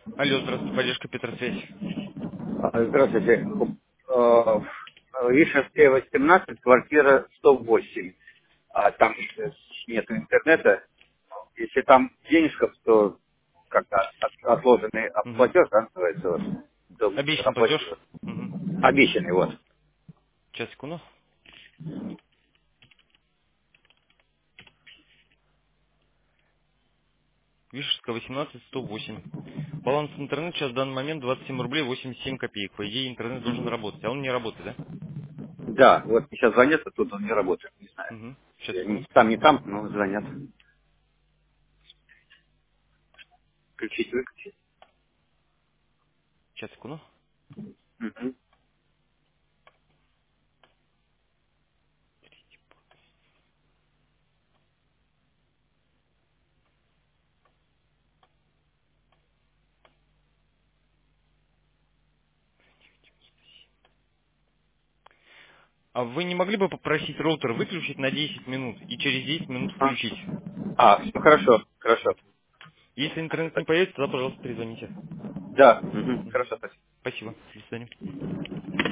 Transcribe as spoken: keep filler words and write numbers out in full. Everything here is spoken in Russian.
Алло, здравствуйте, поддержка Петросвязь. А, Здравствуйте. Э, В Вишенская, восемнадцать, квартира сто восемь. А там нет интернета. Если там денежка, то как-то от- отложенный Угу. платеж, да, называется, вот, то Обещанный платеж. оплачиваю. Угу. Обещанный, вот. Сейчас, секунду. Вишерская, восемнадцать, сто восемь. Баланс интернета сейчас в данный момент двадцать семь рублей восемьдесят семь копеек. По идее, интернет должен работать, а он не работает, да? Да, вот сейчас звонят, а тут он не работает, не знаю. Угу. Сейчас, Я секунду. не- Там, не там, но звонят. Включить, выключить. Сейчас, секунду. Мгм. А вы не могли бы попросить роутер выключить на десять минут и через десять минут А, включить? а, ну хорошо, хорошо. Если интернет не появится, тогда, пожалуйста, перезвоните. Да, мгм, Мгм. хорошо, спасибо. Спасибо. До свидания.